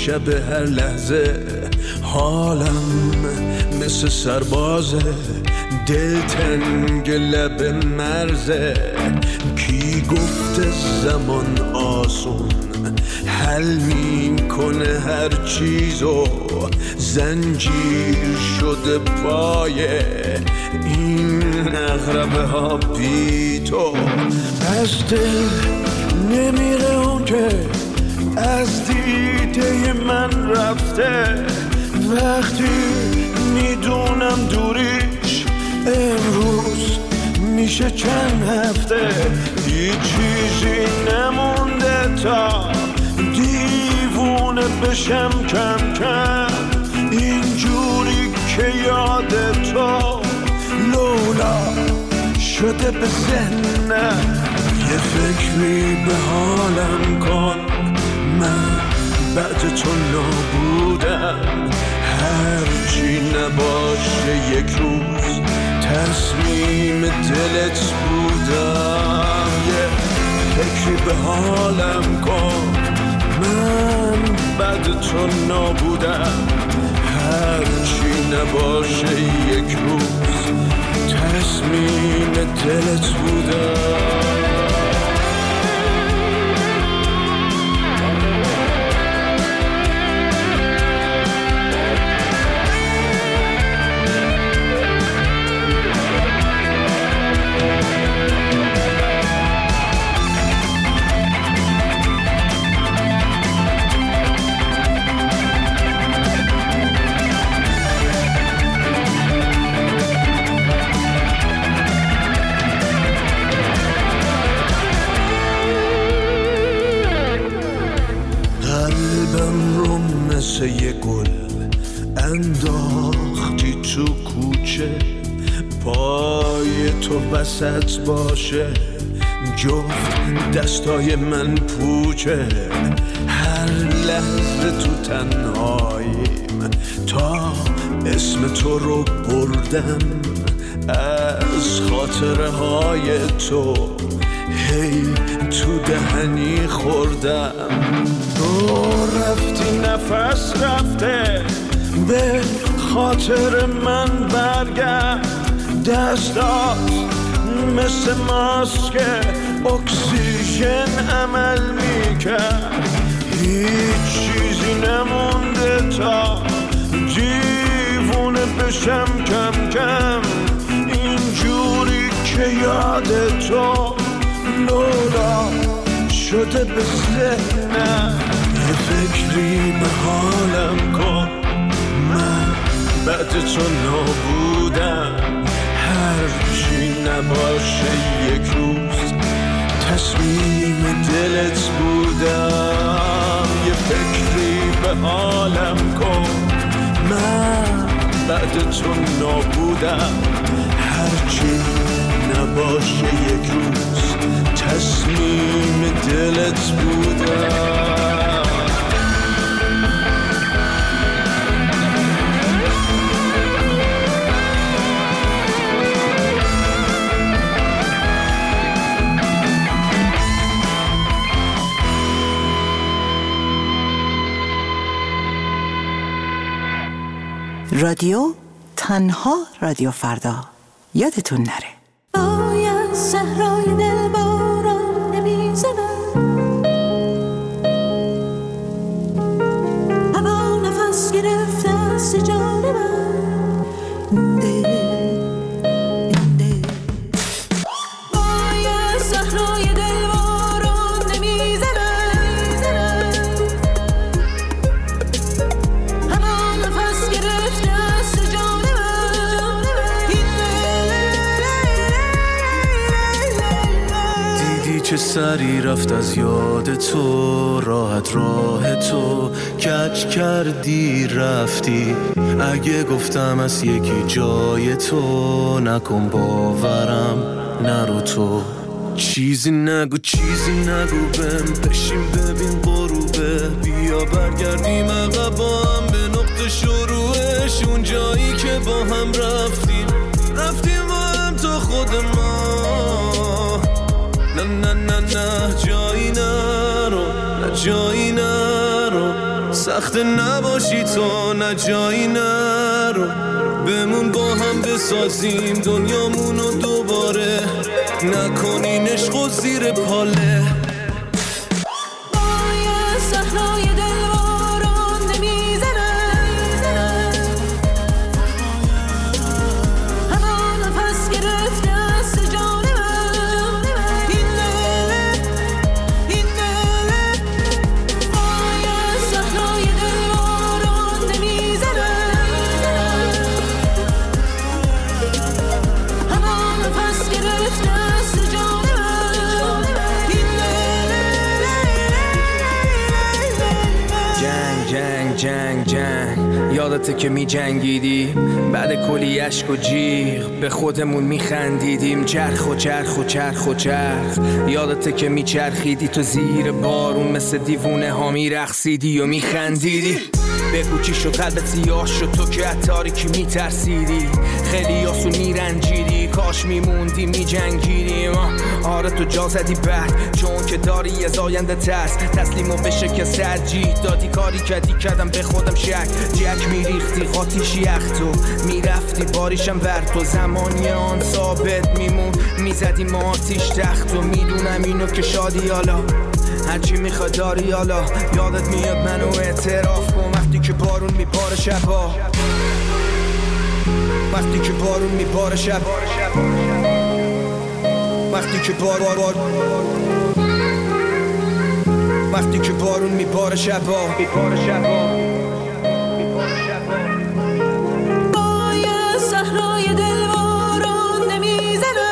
شب هر لحظه حالم مثل سربازه، دلتنگ لب مرزه. کی گفته زمان آسون حل میکنه هر چیزو، زنجیر شده پایه این اغربه ها بی تو. از دل نمیره اون که از دیده من رفته، وقتی میدونم دوریش امروز میشه چند هفته. هیچ چیزی نمونده تا دیوونه بشم کم کم، اینجوری که یاد تو لولا شده به ذهنم. یه فکری به حالم کن، من بعد تو نابودم. هرچی نباشه یک روز تصمیم دلت بودم. یه فکری به حالم کن، من بعد تو نابودم. هرچی نباشه یک روز تصمیم دلت بودم. مثل یه گل انداختی تو کوچه، پای تو وسط باشه جفت دستای من پوچه. هر لحظه تو تنهاییم تا اسم تو رو بردم، از خاطره های تو هی تو دهنی خوردم. تو رفتی نفس رفته، به خاطر من برگرد. دستات مثل ماسک اکسیژن عمل میکرد. هیچ چیزی نمونده تا دیوونه بشم کم کم، اینجوری که یاد تو لولا شده به ذهنم. یه فکری به حالم کن، من بعد تو نابودم. هرچی نباشه یک روز تصمیم دلت بودم. یه فکری به حالم کن، من بعد تو نابودم. هرچی نباشه یک روز تصمیم دلت بودم. رادیو تنها رادیو فردا، یادتون نره. باید صحرای دل باران نمیزنم، هوا نفس گرفته از جان من. باید صحرای دل باران نمیزنم، هوا نفس گرفته از جان من. دیدی چه سری رفت از یاد تو، راحت راه تو کج کردی رفتی. اگه گفتم از یکی جای تو، نکن باورم نرو تو. چیزی نگو بهم، بشین ببین غروبه. بیا برگردیم عقب با هم به نقطه شروعش، اون جایی که با هم رفتیم با هم تا خود ما. نه جایی نرو، نه جایی نرو. وقت نباشی تو نه جایی نرو، بمون با هم بسازیم دنیامونو دوباره، نکنین عشقو زیر پاله. پای صحرای دلواران نمیزنه، هوا نفس گرفته است جان من، این دل پای صحرای دلواران نمیزنه، هوا نفس گرفته است جان من، این جنگ یادته که می جنگیدی بعد کلی عشق و جیغ به خودمون می خندیدیم، چرخ و چرخ و چرخ و چرخ. یادته که می چرخیدی تو زیر بارون مثل دیوونه ها می رقصیدی و می خندیدی. بگو چی شد قلبت سیاه شد تو که از تاریکی می ترسیدی، خیلی آسون می رنجیدی، کاش می موندی می جنگیدیم. آره تو جا زدی بعد چون که داری از آینده ترس، تسلیمو به شکست ترجیح دادی، کاری کردم به خودم شک، جک می ریختی قاطیش یخ تو می رفتی باریشم بر تو، زمانی آن ثابت میمون می زدی ما آتیش تخت و میدونم اینو که شادی حالا هرچی میخواد داری حالا. یادت میاد منو اعتراف کن وقتی که بارون میباره شبا، وقتی که بارون میباره شب، وقتی که وقتی که بارون میباره شبا. پای صحرای دلواران نمیزنه،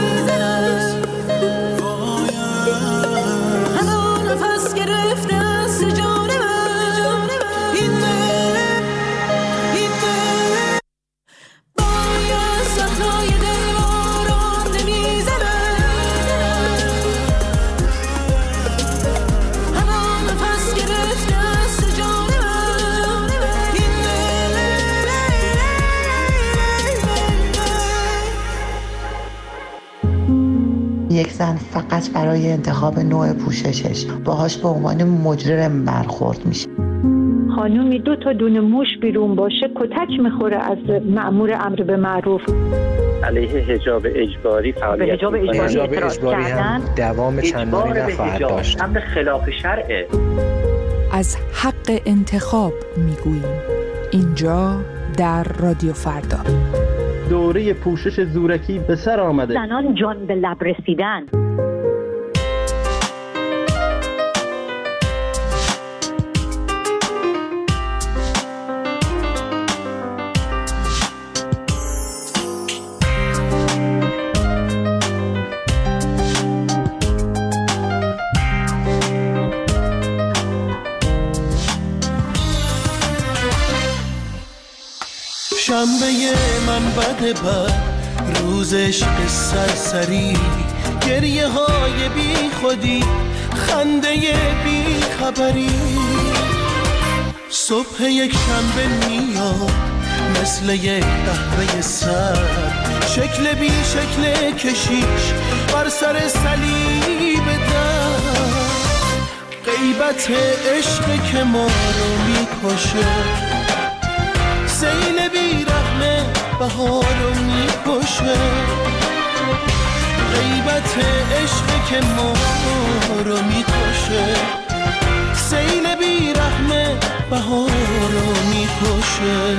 هوا نفس گرفته است جان من، این دل پای صحرای دلواران نمیزنه، هوا نفس گرفته است جان من، این یک زن فقط برای انتخاب نوع پوششش باهاش به عنوان مجرم برخورد میشه. خانومی 2 تا دونه موش بیرون باشه کتک میخوره از مأمور امر به معروف. علیه حجاب اجباری فعالیت حجاب اجباری هم دوام چندانی نخواهد داشت. امر خلاف شرعه. از حق انتخاب میگوییم اینجا در رادیو فردا. دوره پوشش زورکی به سر آمده. زنان جان به لب رسیدن. شنبه من بد روزش سرسری، گریه های بی خودی، خنده بی خبری. صبح یک شنبه میاد مثل یک قهوه سر، شکل بی شکل کشیش بر سر صلیب در، غیبت عشق که ما رو میکشه، سیل بی رحمه بهارو میکشه، غیبت عشق که ما رو میکشه، سیل بی رحمه بهارو میکشه.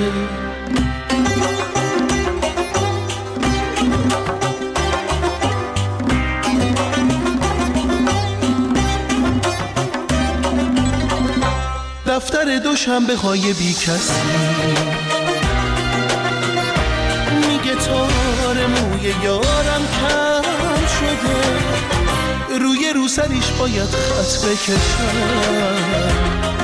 دفتر دوشنبه های بی کسی میگه تار موی یارم کم شده، روی روسریش باید خط بکشم،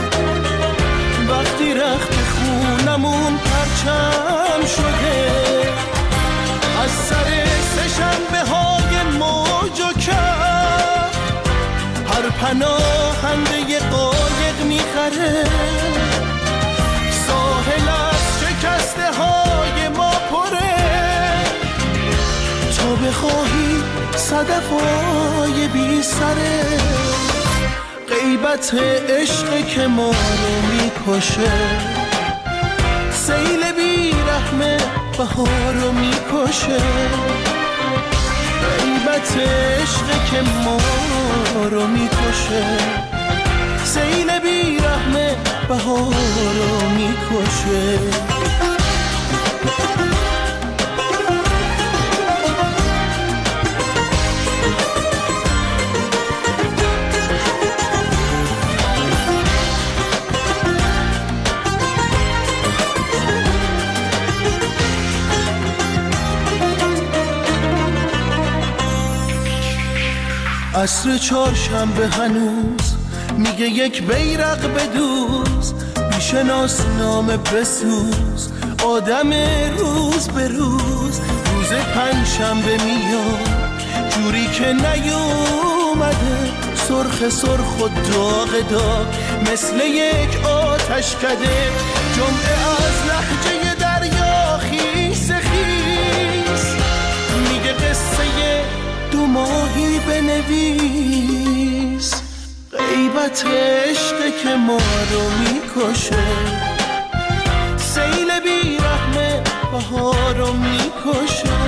وقتی رخت خونمون پرچم شده، از سر سه‌شنبه های موج و کف هر پناهنده قایق میخره، ساحل از شکسته های ما پره، تا بخواهی صدف های بی سره، غیبت عشق که ما رو میکنه. میکشه، سیل بیرحمه بهارو میکشه، غیبت عشق که ما رو میکشه، سیل بیرحمه بهارو میکشه. عصر چهارشنبه هنوز میگه یک بیرق بدوز، بیشناس نامه بسوز، آدم روز به روز. روز پنجشنبه میاد جوری که نیومده، سرخ سرخ و داغ داغ مثل یک آتش کده. جمعه از لهجه دریا خیس خیس میگه قصه دو ماهی بنویس، غیبت عشق که ما رو میکشه، سیل بیرحمه بهارو میکشه،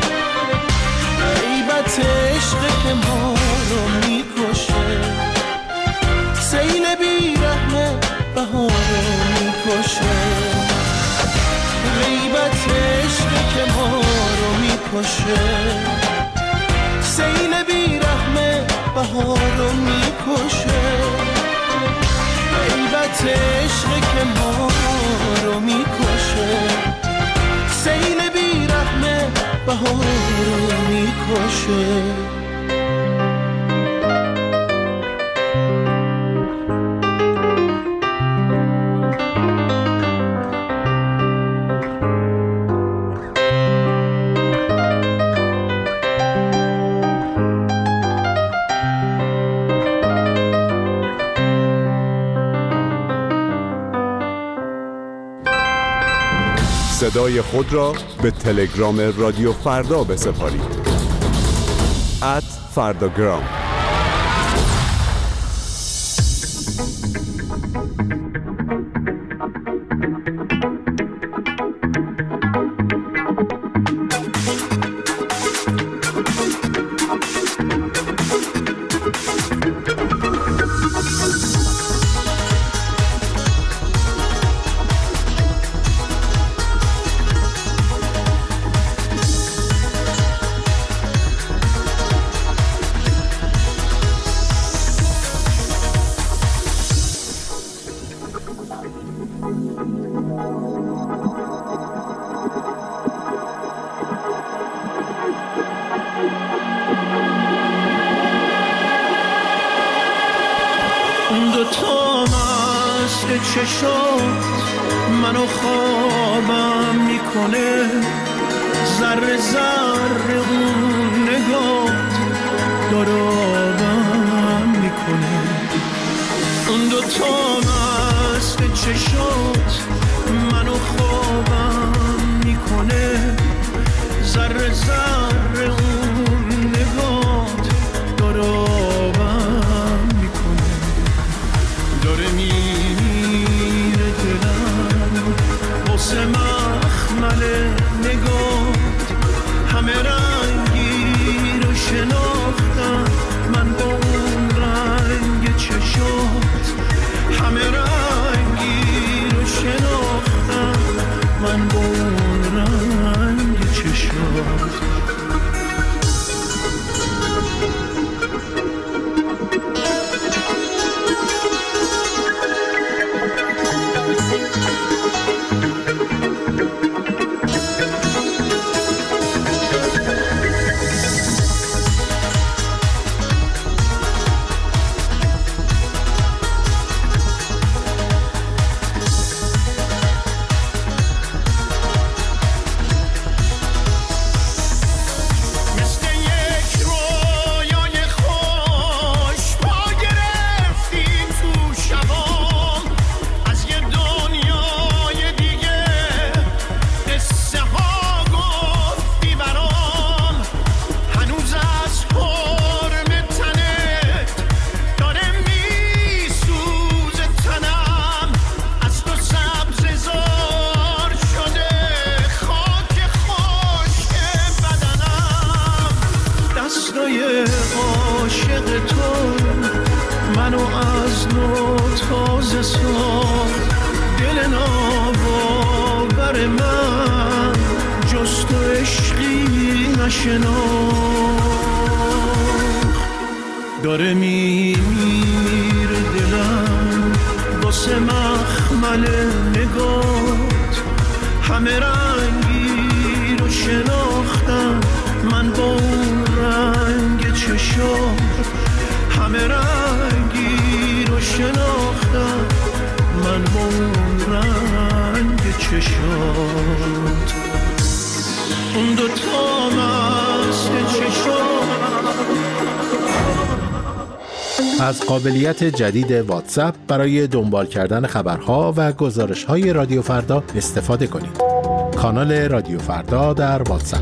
غیبت عشق که ما رو میکشه، سیل بیرحمه بهارو میکشه، غیبت عشق که ما رو میکشه، سیل بیرحمه بهارو میکشه، غیبت عشق که ما رو میکشه، سیل بیرحمه بهارو میکشه. صدای خود را به تلگرام رادیو فردا بسپارید. @فرداگرام. چشات منو خوابم میکنه، ذره ذره اون نگات دارابم میکنه. اون دوتا مست چشات منو خوابم میکنه، ذره ذره اون نگات دارابم میکنه. داره میره دلم واسه مخمل نگات، همه رنگی رو شناختم من با اون رنگ چشات، همه رنگی رو شناختم من با اون رنگ چشات. بسا دل ناباور من جز تو عشقی نشناخت. داره میمیره دلم واسه مخمل نگات، همه رنگی رو شناختم من با اون رنگ چشات، همه رنگی رو شناختم من با اون رنگ چشات. اون دوتا مست چشات. از قابلیت جدید واتساپ برای دنبال کردن خبرها و گزارش‌های رادیو فردا استفاده کنید. کانال رادیو فردا در واتساپ.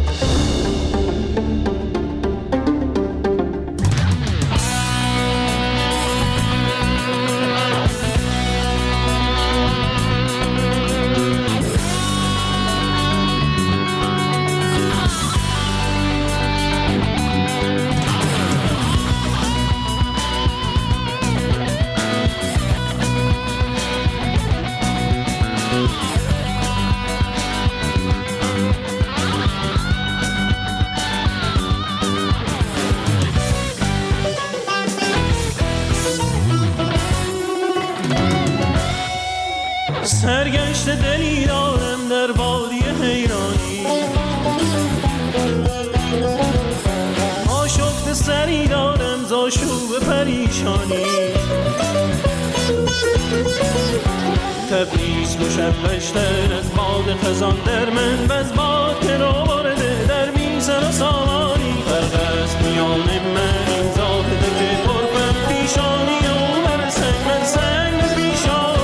سرگشت دلی دارم در وادی حیرانی، آشفت سری دارم زاشوب پریشانی. تبریز مشوشتر از باد خزان در من و از باد که رو وارده در میزن و سامانی. فرق است میان من این زاهده که پرفم پیشانی و من سنگ پیشانی.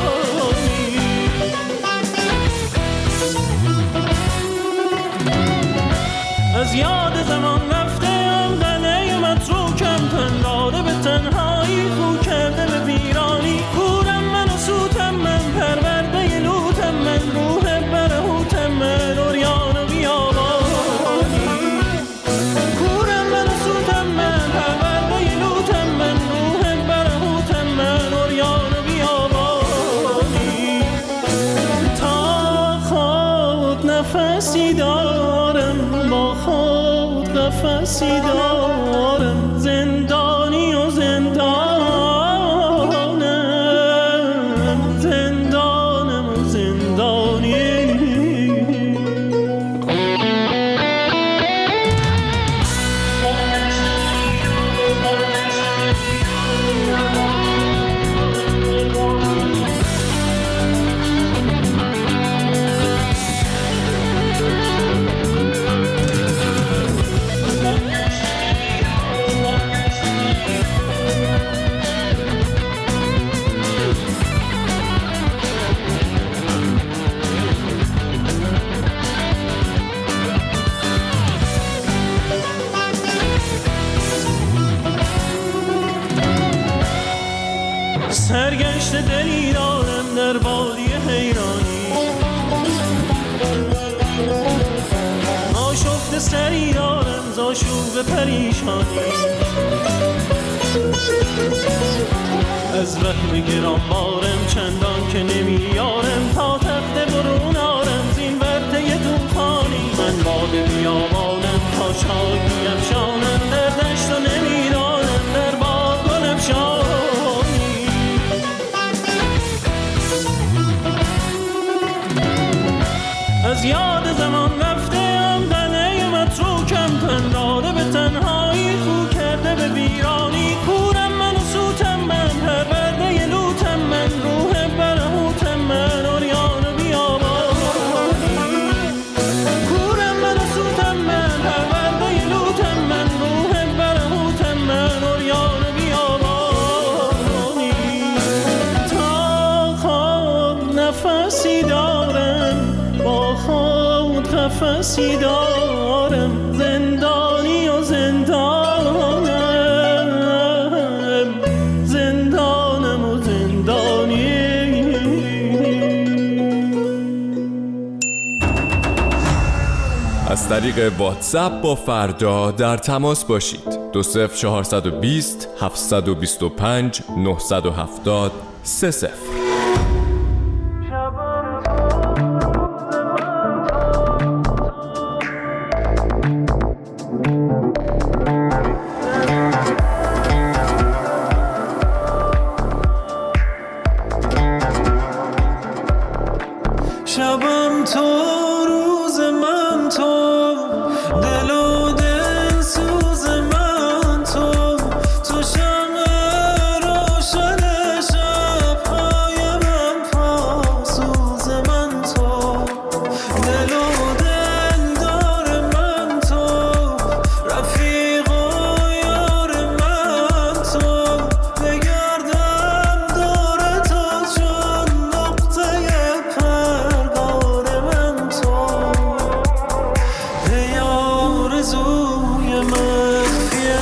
از یاد زمان رفته ام قلعه متروکم، تن داده به تنهایی خو کرده به ویرانی. کورم من و سوتم من پرورده لوتم من، روح برهوتم من اوریان و بیابانی. کورم من و سوتم من پرورده لوتم من، روح برهوتم من اوریان و بیابانی. تا خود نفسی دارم با خود قفسی دارم، زندانی و زندانم، زندانم و زندانی. سرگشت دلی دارم در وادی حیرانی، آشفت سری دارم زاشوب پریشانی. از وهم گرانبارم چندان که نمیارم، تا تخت برون آرم زین ورطه طوفانی. من باد بیابانم تا شاکی افشانم، در دشت و نمیدانم در باغ گل افشانی. از یاد زمان رفته ام قلعه متروکم، تن داده به تنهایی خو کرده به ویرانی. کورم من و سوتم من پرورده لوتم من، روح برهوتم من اوریان و بیابانی. کورم من و سوتم من پرورده لوتم من، روح برهوتم من اوریان و بیابانی. تا خود نفسی دارم با خود قفسی دارم، زندانی و زندانم، زندانم و زندانی. از طریق واتساپ با فردا در تماس باشید. 20420 725 970 30. دل و دل سوز من تو شمع روشن شب‌های من، پاسوز من تو، دل و دل دار من تو، رفیق و یار من تو، بگردم دور تو چون نقطه پرگار من تو، ای آرزوی مخفیه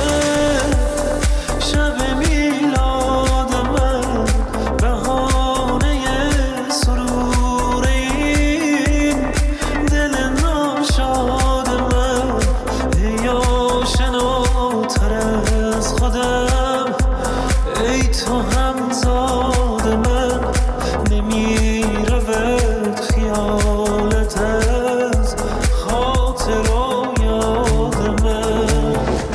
شب میلاد من، بهانه سرور این دل ناشاد من، ای آشناتر از خودم، ای تو همزاد من، نمیرود خیالت از خاطر و یاد من.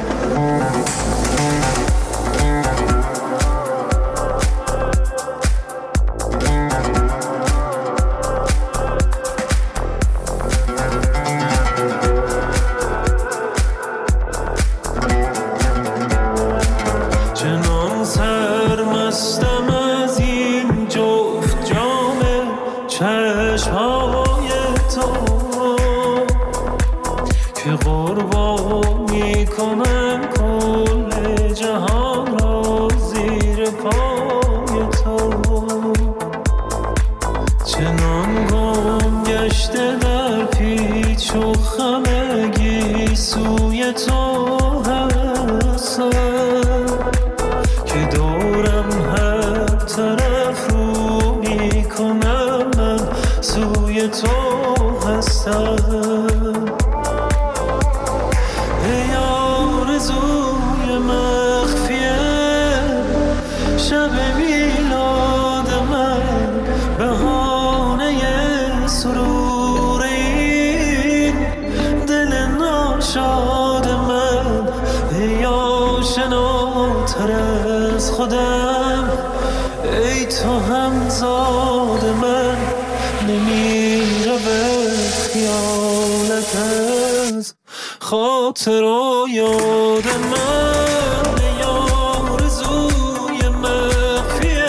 چنان سرمستم از این جفت جام چشمهای تو که قربان میکنم کل جهان را زیر پای تو، چنان گم گشته در پیچ و خم گیسوی تو هستم که دورم هر طرف رو میکنم، من سوی تو هستم، ای آرزوی مخفیه شب میلاد من، بهانه سرور این دل ناشاد من، ای آشناتر از خودم، ای تو همزاد من، نمیرود خیالت از خاطر و یاد من، ای آرزوی مخفیه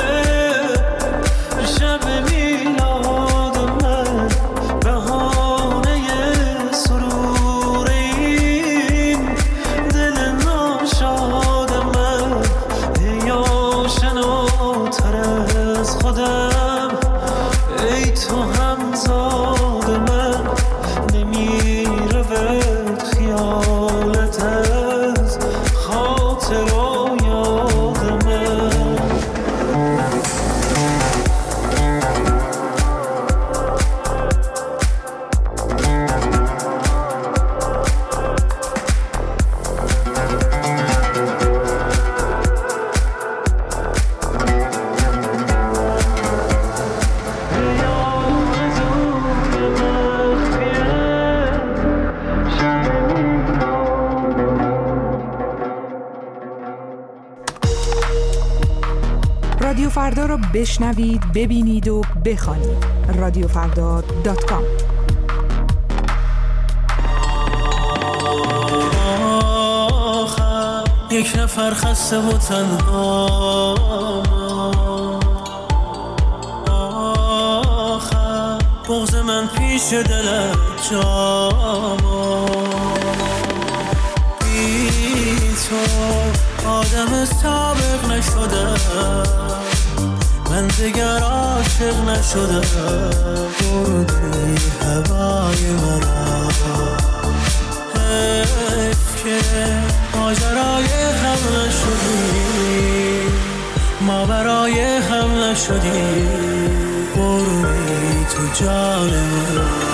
شب میلاد من، بهانه سرور این دل ناشاد من، ای آشناتر از خودم، ای تو همزاد من، نمیرود خیالت از خاطر و یاد من. رادیو فردا رو بشنوید، ببینید و بخوانید. رادیوفردا.com. یک نفر خسته و تنها، آخر بغض من پیش دلت جام، بی تو آدم سابق نشدم، من دیگر عاشق نشدم، بردی هوای مرا، حیف که ماجرای هم نشدی، ما برای هم نشدی، بردی تو جان مرا.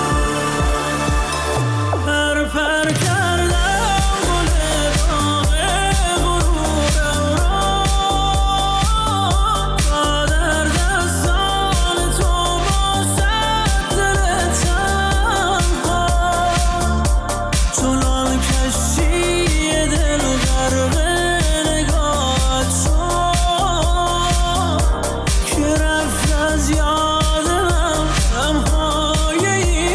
که رفت از یادم غمهای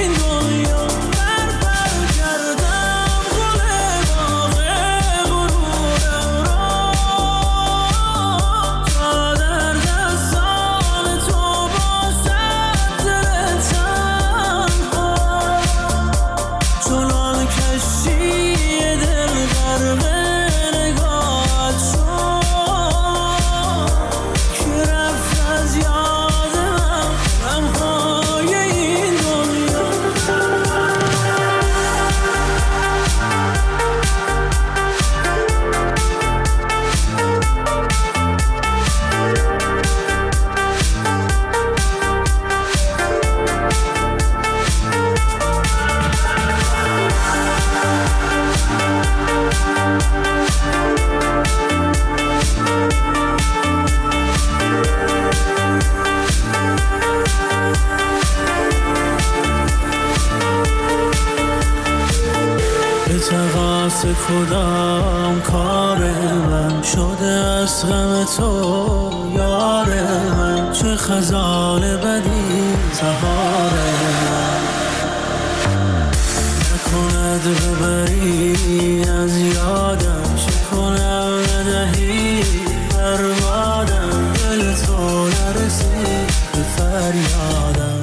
تقاس کدام کار من شده از غم تو یار من، چه خزان بدی سهار من نکند ببری از یادم، چه کنم ندهی بربادم، دل تو نرسید به فریادم.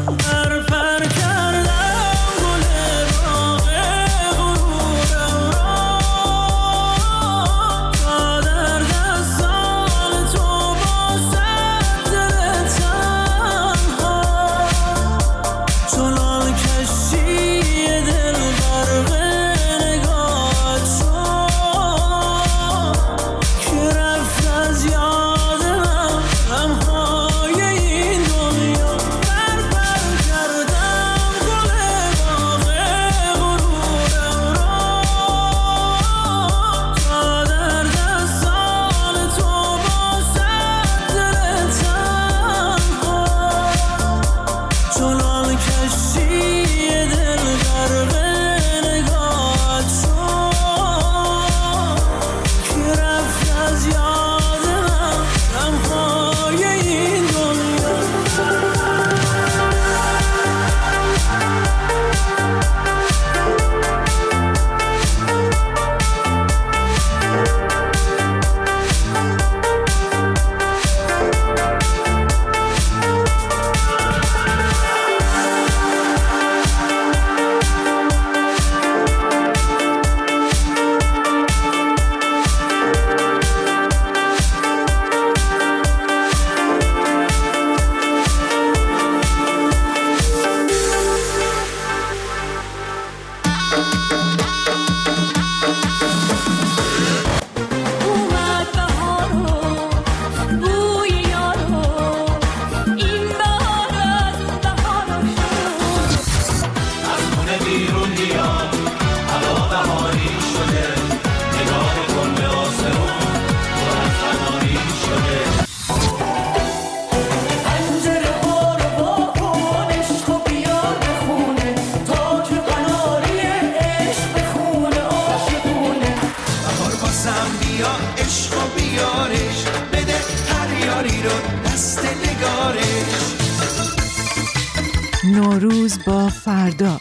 نوروز با فردا.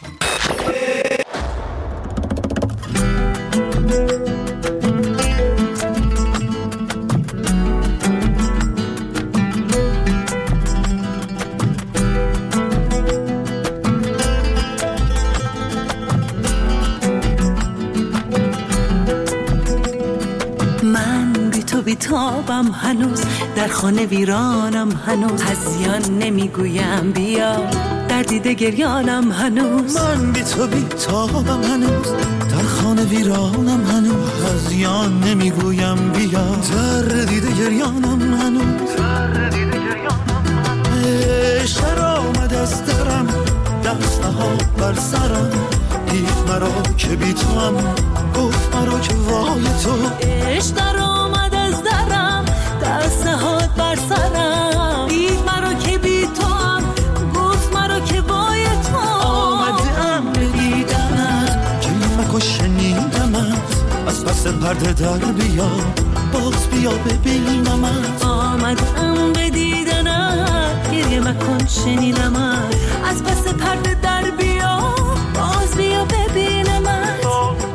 بیتابم هنوز در خانه ویرانم، هنوز هزیان نمیگویم بیا در دیده گریانم، هنوز من بی تو بیتابم هنوز در خانه ویرانم، هنوز هزیان نمیگویم بیا در دیده گریانم، هنوز عشق آمد از درم دست ها بر سرم، دید مرا که بی تو هم گفت مرا که وای تو. عشق در آمد از درم دست ها بر سرم، دید مرا که بی تو هم گفت مرا که وای تو. آمدم بدیدمت کلمه شنیدمت، از پس پرده در بیا باز بیا ببینمت. آمدم بدیدنت گریه مکن شنیدمت، از پس پرده در بیا باز بیا ببینمت.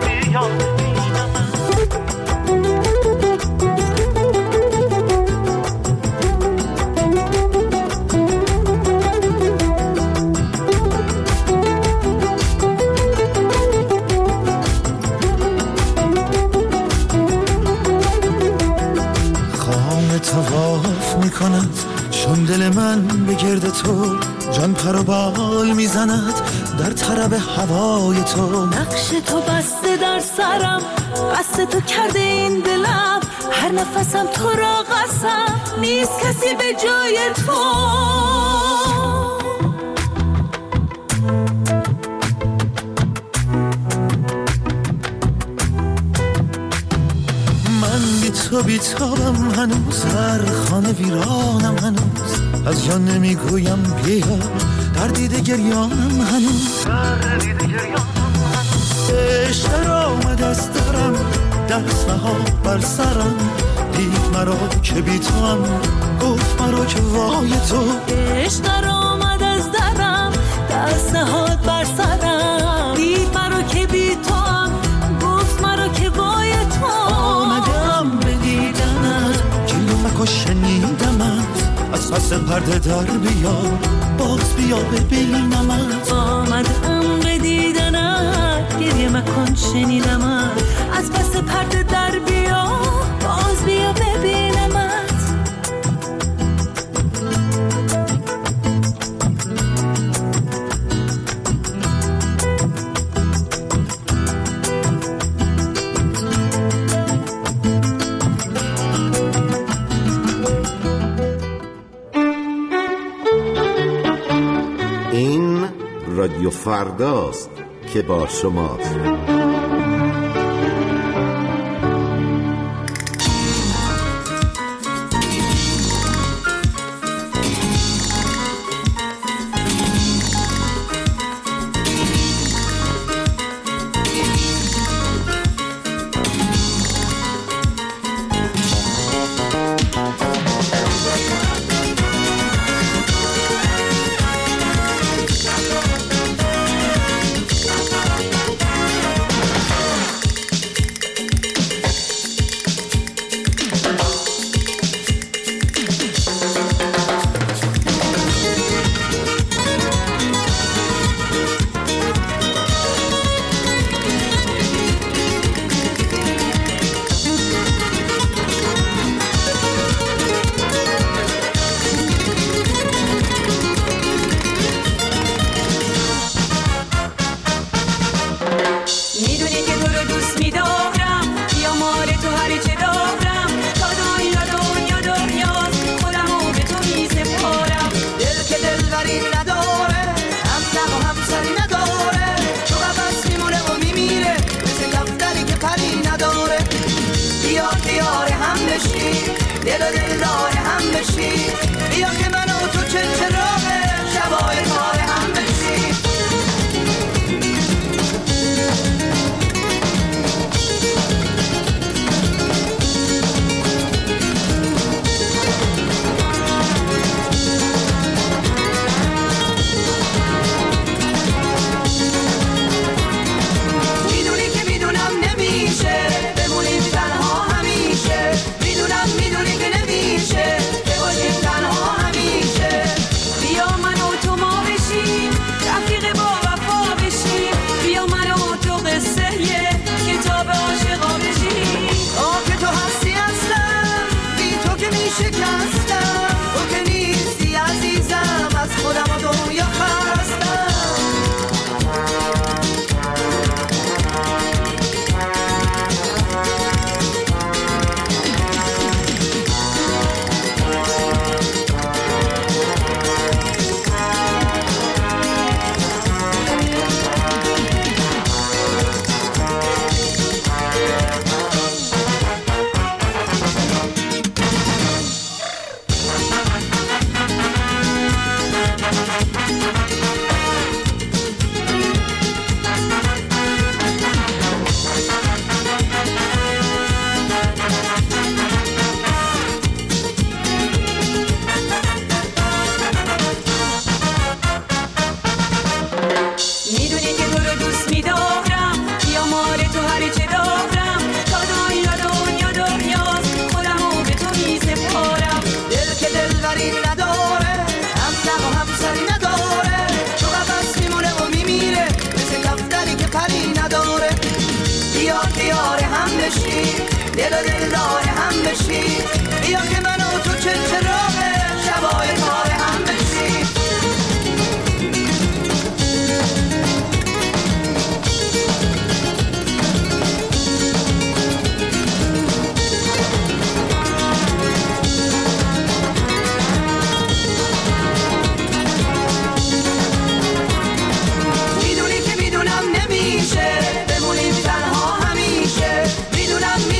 طواف میکند چون دل من به گرد تو، جان پر و بال میزند در طرب هوای تو. نقش تو بسته در سرم، قصد تو کرده این دلم، هر نفسم تو را قسم نیست کسی به جای تو. تو بیتابم هنوز در خانه ویرانم، هنوز از جان نمیگویم بیا در دیده گریانم، هنوز عشق در آمد دست نهاد بر سرم، دید مرا که بی تو هم، گفت مرا که وای تو. عشق در آمد از درم، دست نهاد بر سرم، دید مرا که بی تو هم، گفت مرا که وای تو. آمدم به دیدنت، کلمه شنیدمت، از پس پرده در بیا، باز بیا ببینمت. آمدم به دیدنت، گریه مکن شنیدمت، از پس پرده در بیا، باز بیا ببینمت. این رادیو فرداست که با شماست.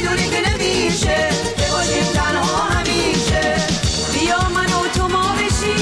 میدونی که نمیشه بمونیم تنها همیشه، بیا من و تو ما بشیم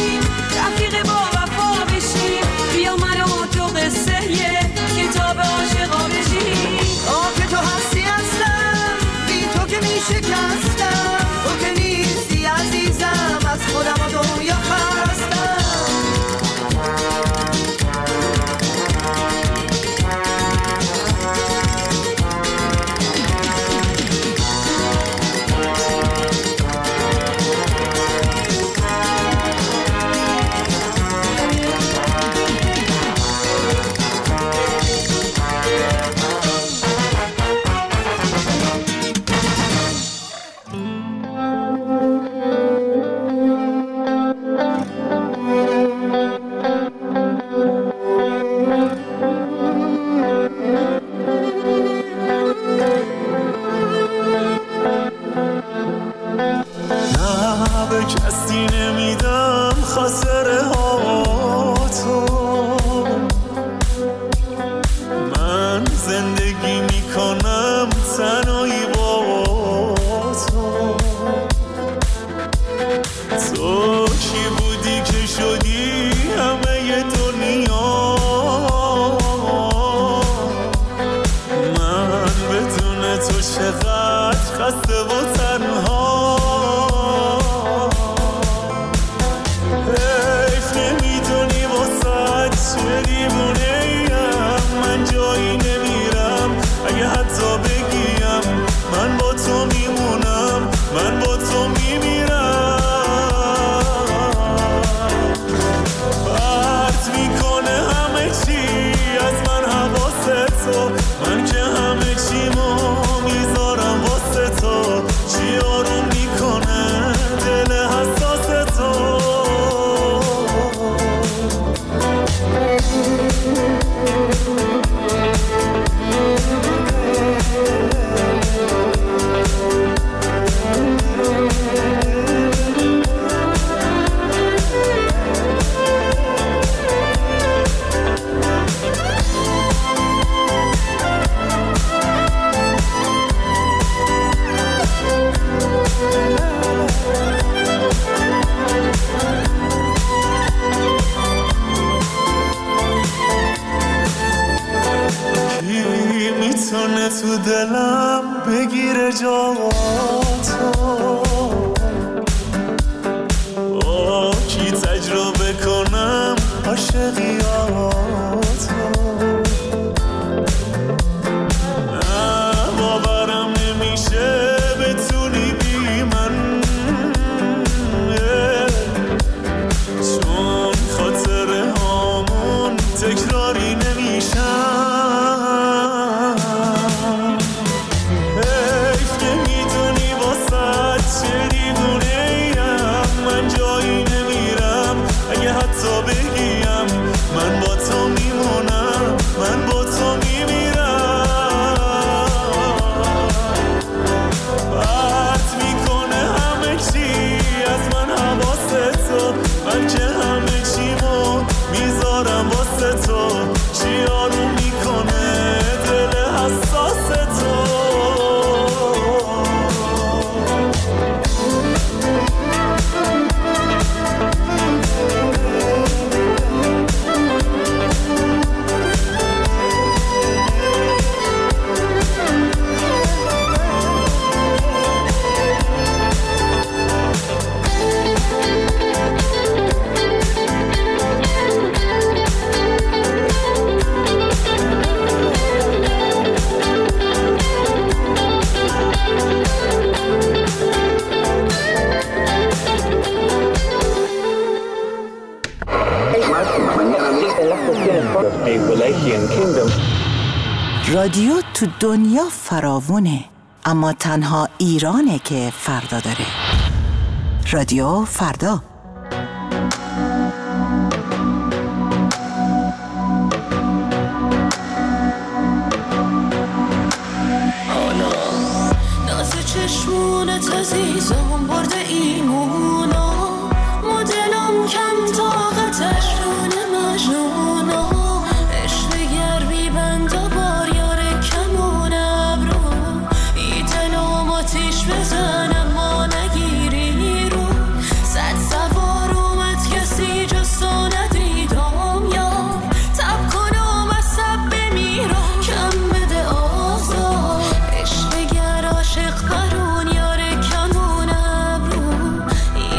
چقدر خسته و تنها حیف نمیدونی واسه چه دیوونه‌ایم من جایی نمیرم اگه حتی بگیم من با تو میمونم من با تو میمیرم پرت میکنه همه چی از من حواست تو من که همه چیمو میذارم واسه تو چی آروم میکنه دل حساس تو میتونه تو دلم بگیره جاتو با کی تجربه کنم عاشقیاتو نه باورم نمیشه بتونی بی من چون خاطره هامون تکراری نمیشن من با تو میمونم من با تو میمیرم پرت میکنه همه چی از من حواست تو من که همه چیمو میذارم واسه تو چی آروم میکنه دل حساس تو رادیو تو دنیا فراوونه اما تنها ایرانه که فردا داره. رادیو فردا. ناز چشمونت عزیزم برده ایمونا مدلم کم طاقتش رون مجنونا عشق گرمی بند و بار یار کمون ابرو ای دلم آتیش بزنم ما نگیری رو صد سوار اومد کسی جستا ندیدم یا تب کنم از سب بمیرم کم بده آزار عشق گر عاشق برون یار کمون ابرو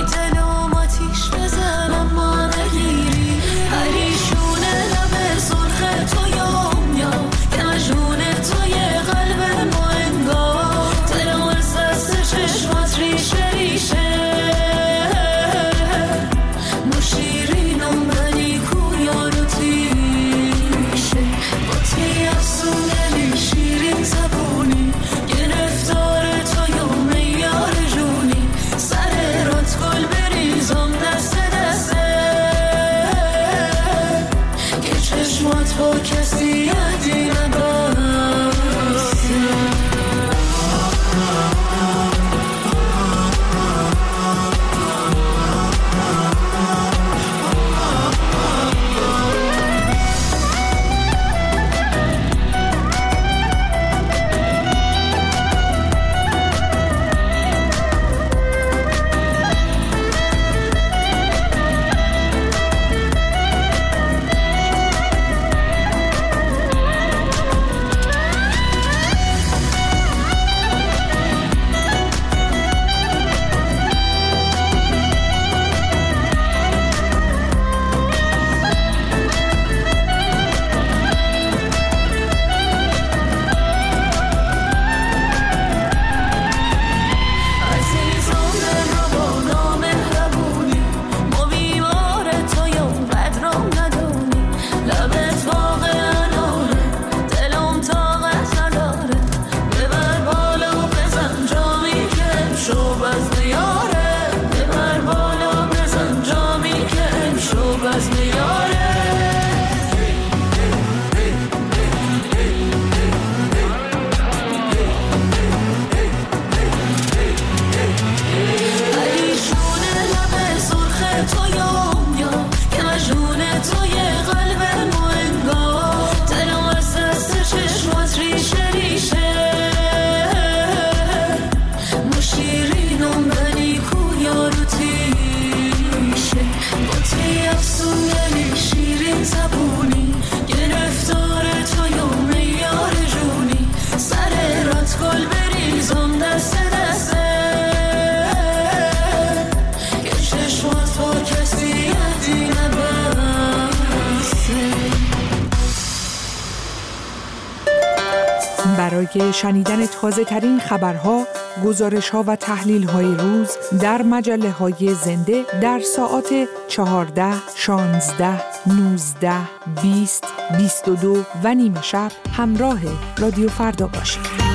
برات گل بریزم دست دسته که چشمات با کسی یدی نبسته. برای شنیدن تازه ترین خبرها، گزارش ها و تحلیل های روز در مجله های زنده در ساعات 14, 16, 19, 20, 22 و نیمه شب همراه رادیو فردا باشید.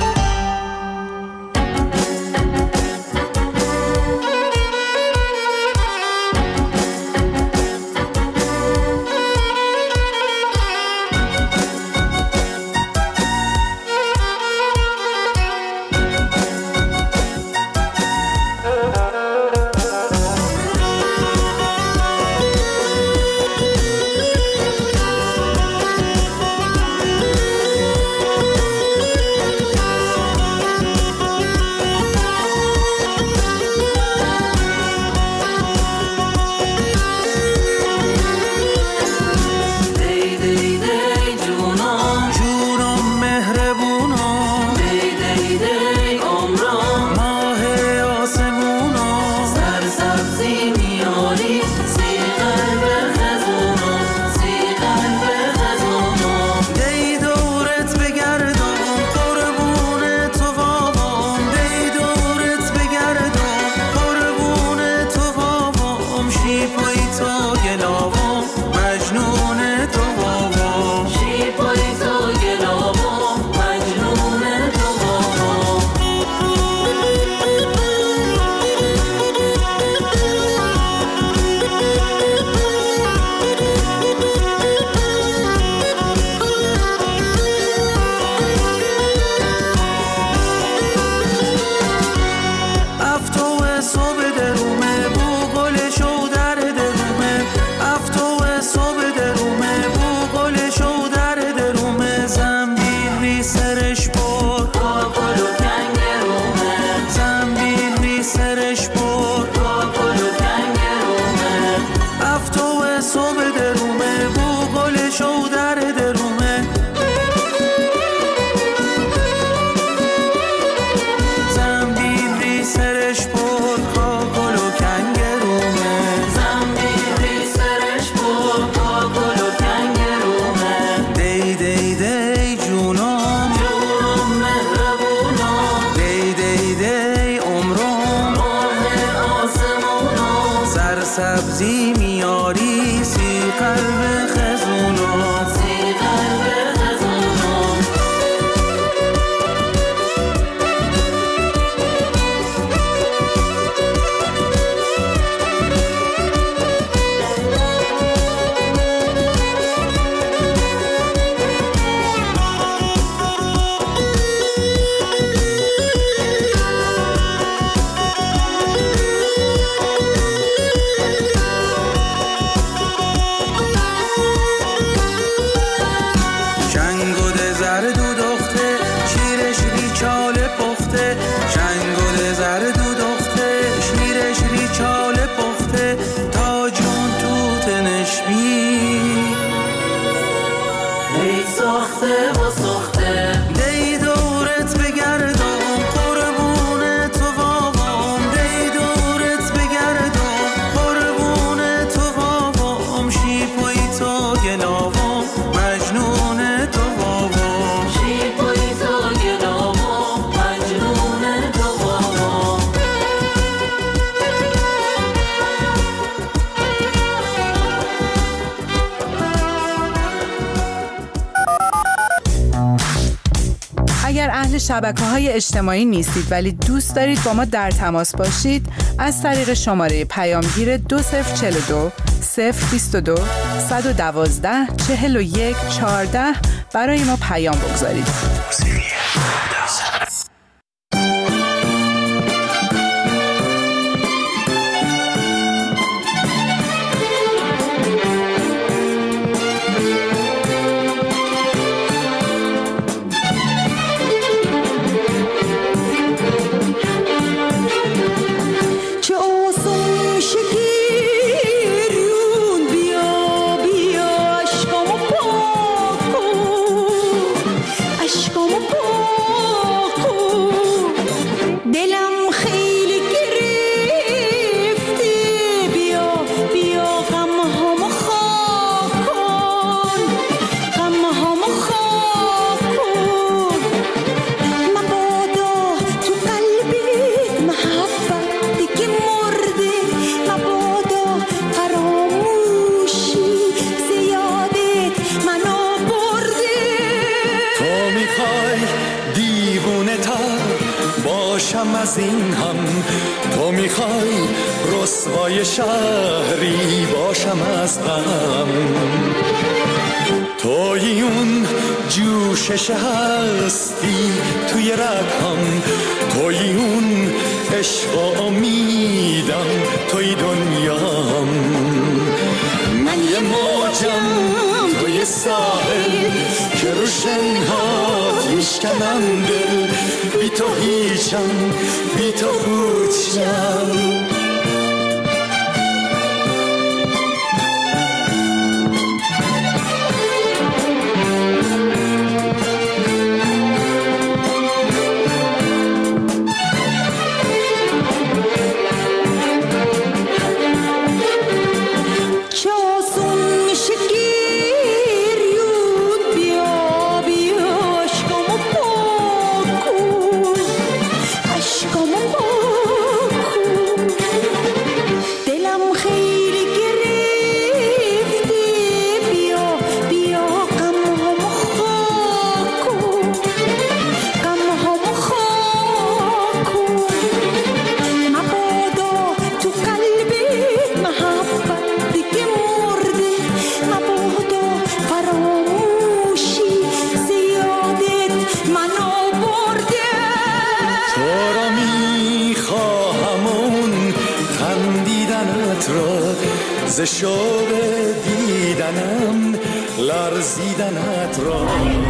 سبزی میاری سی قلب خزونو سی قلب خزونو اگر اهل شبکه‌های اجتماعی نیستید ولی دوست دارید با ما در تماس باشید، از طریق شماره پیامگیر 2042 022 112 41 14 برای ما پیام بگذارید. عشق دیوونه تر باشم از این هم. تو میخوای رسوای شهری باشم از غم. توی اون جوشش هستی توی رگم، توی اون عشق و امیدم، توی دنیام. من یه موجم توی ساحل که رو شنهات میشکنم دل. بی تو هیچم، بی تو هیچم. ز شوق دیدنم لرزیدنت را.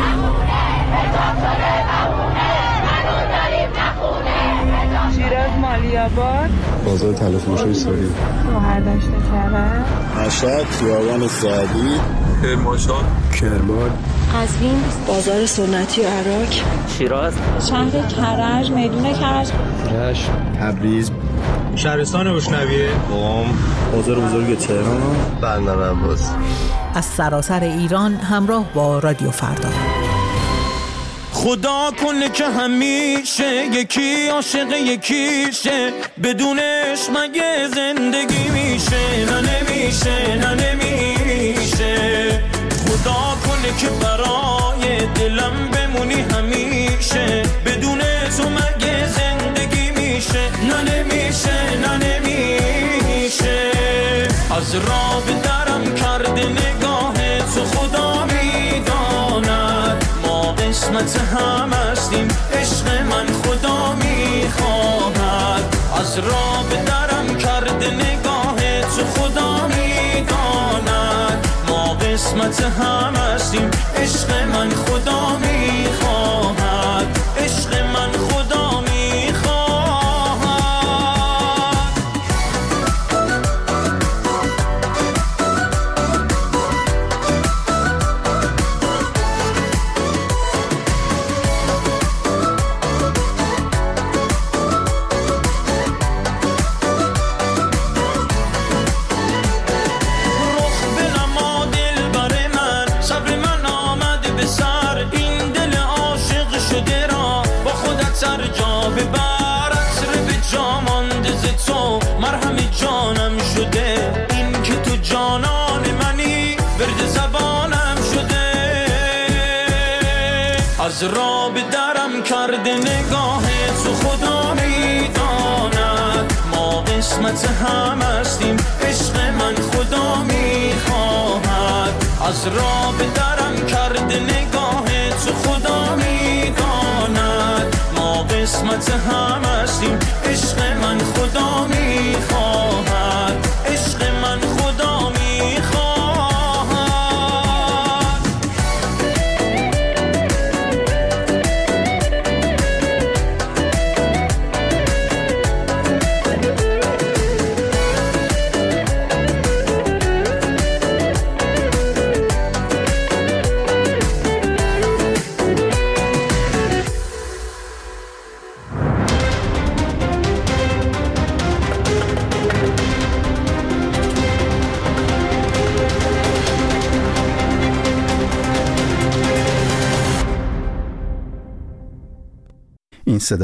شیراز مالی‌آباد، بازار تلفروشی ساری، شهردشت کرج، مشهد خیابان سعدی، کرمانشاه، کرمان، قزوین، بازار سنتی و عراق، شیراز، شهر کرج، میدون کرج، رشت، تبریز، شهرستان بشنویه، قم، بازار بزرگ تهران، بندر عباس. از سراسر ایران همراه با رادیو فردا. خدا کنه که همیشه یکی عاشق یکیشه، بدونش مگه زندگی میشه؟ نه نمیشه، نه نمیشه. خدا کنه که برای دلم بمونی همیشه، بدون تو مگه زندگی میشه؟ نه نمیشه، نه نمیشه. از راه به درم کرده نگاه تو خدا میداند، ما قسمت هم هستیم، عشق من خدا میخواهد. از راه به درم کرده نگاه تو خدا میداند، ما قسمت هم هستیم، عشق من خدا میخواهد، عشق من خدا میخواهد. سر جا ببر، عطر به جا مانده ز تو، مرهم جانم شده. این که تو جانان منی، ورد زبانم شده. از راه به درم کرده نگاه تو خدا میداند، ما قسمت هم هستیم، عشق من خدا میخواهد. از راه به درم کرده نگاه تو خدا میداند، قسمت هم هستیم، عشق من خدا می